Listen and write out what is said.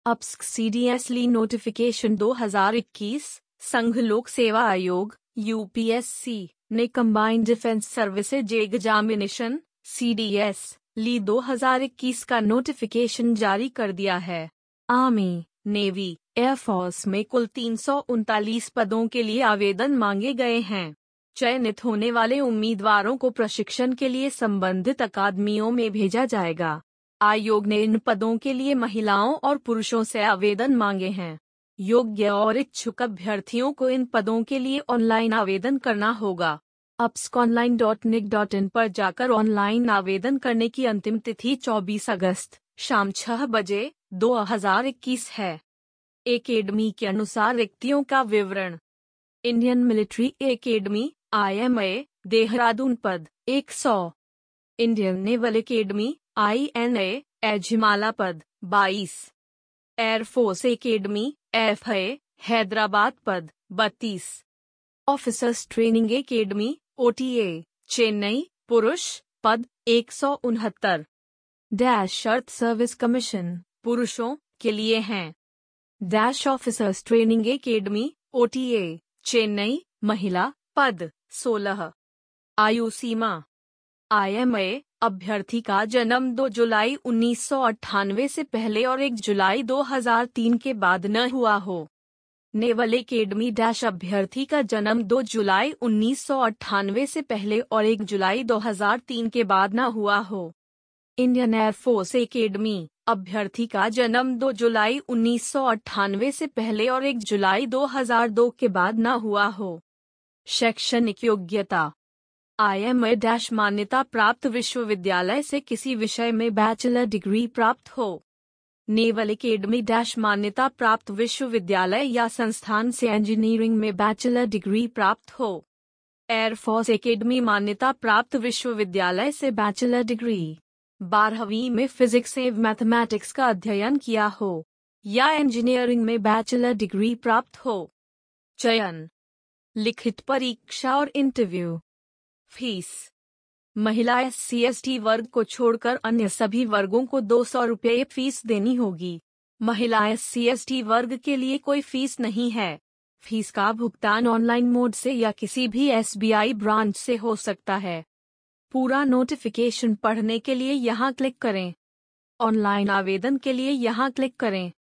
अप्स्क CDS ली notification 2021। संघ लोक सेवा आयोग UPSC ने combined defence services examination CDS ली 2021 का नोटिफिकेशन जारी कर दिया है। आर्मी, नेवी, एयरफोर्स में कुल 339 पदों के लिए आवेदन मांगे गए हैं। चयनित होने वाले उम्मीदवारों को प्रशिक्षण के लिए संबंधित अकादमियों में भेजा जाएगा। आयोग ने इन पदों के लिए महिलाओं और पुरुषों से आवेदन मांगे हैं। योग्य और इच्छुक अभ्यर्थियों को इन पदों के लिए ऑनलाइन आवेदन करना होगा। apsconline.nic.in पर जाकर ऑनलाइन आवेदन करने की अंतिम तिथि 24 अगस्त शाम 6 बजे 2021 है। एकेडमी के अनुसार रिक्तियों का विवरण। Indian military academy IMA Dehradun पद 100। Indian naval academy INA Ezhimala पद 22। एयरफोर्स एकेडमी FA हैदराबाद पद 32। Officers training academy OTA Chennai पुरुष पद 169। डैश अर्थ सर्विस कमीशन पुरुषों के लिए हैं। Dash officers training academy OTA Chennai महिला पद 16। आयु सीमा। IMA अभ्यर्थी का जन्म 2 जुलाई 1998 से पहले और 1 जुलाई 2003 के बाद न हुआ हो। नेवल एकेडमी डैश अभ्यर्थी का जन्म 2 जुलाई 1998 से पहले और 1 जुलाई 2003 के बाद न हुआ हो। इंडियन एयरफोर्स एकेडमी अभ्यर्थी का जन्म 2 जुलाई 1998 से पहले और 1 जुलाई 2002 के बाद न हुआ हो। शैक्षणिक योग्यता। IMA डैश मान्यता प्राप्त विश्वविद्यालय से किसी विषय में बैचलर डिग्री प्राप्त हो। नेवल एकेडमी डैश मान्यता प्राप्त विश्वविद्यालय या संस्थान से इंजीनियरिंग में बैचलर डिग्री प्राप्त हो। एयरफोर्स एकेडमी मान्यता प्राप्त विश्वविद्यालय से बैचलर डिग्री 12वीं में फिजिक्स एवं मैथमेटिक्स का अध्ययन किया हो या इंजीनियरिंग में बैचलर डिग्री प्राप्त हो। चयन। लिखित परीक्षा और इंटरव्यू। फीस। महिला SC/ST वर्ग को छोड़कर अन्य सभी वर्गों को 200 रुपये फीस देनी होगी। महिला SC/ST वर्ग के लिए कोई फीस नहीं है। फीस का भुगतान ऑनलाइन मोड से या किसी भी SBI ब्रांच से हो सकता है। पूरा नोटिफिकेशन पढ़ने के लिए यहाँ क्लिक करें। ऑनलाइन आवेदन के लिए यहाँ क्लिक करें।